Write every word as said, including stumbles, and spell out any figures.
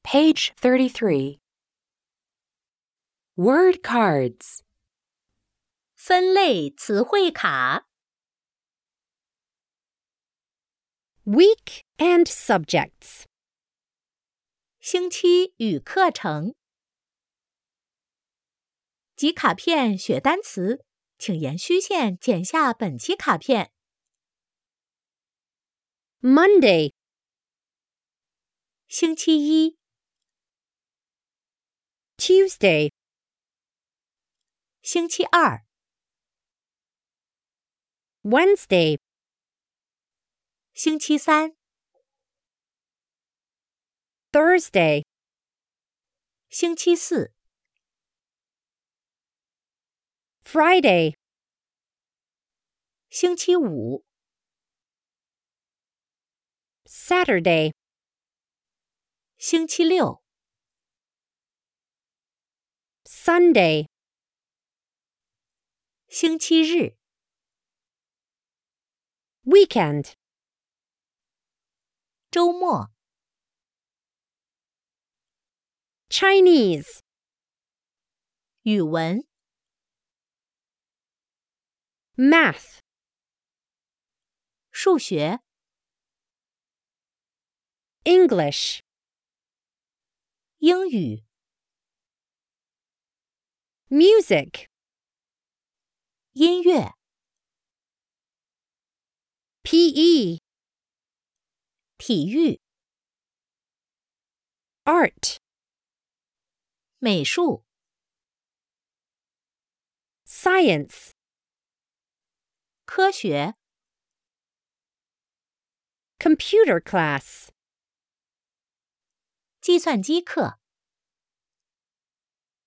Page thirty-three. Word cards. 分类词汇卡 Week and subjects. 星期与课程集卡片学单词，请沿虚线剪下本期卡片。 Monday, 星期一 Tuesday, 星期二 Wednesday, 星期三 Thursday, 星期四 Friday, 星期五 Saturday, 星期六 Sunday, 星期日 Weekend, 周末 Chinese, 语文 Math, 数学 English, 英语 Music, 音乐 P E, 体育 Art, 美术 Science, 科学 Computer class. 计算机课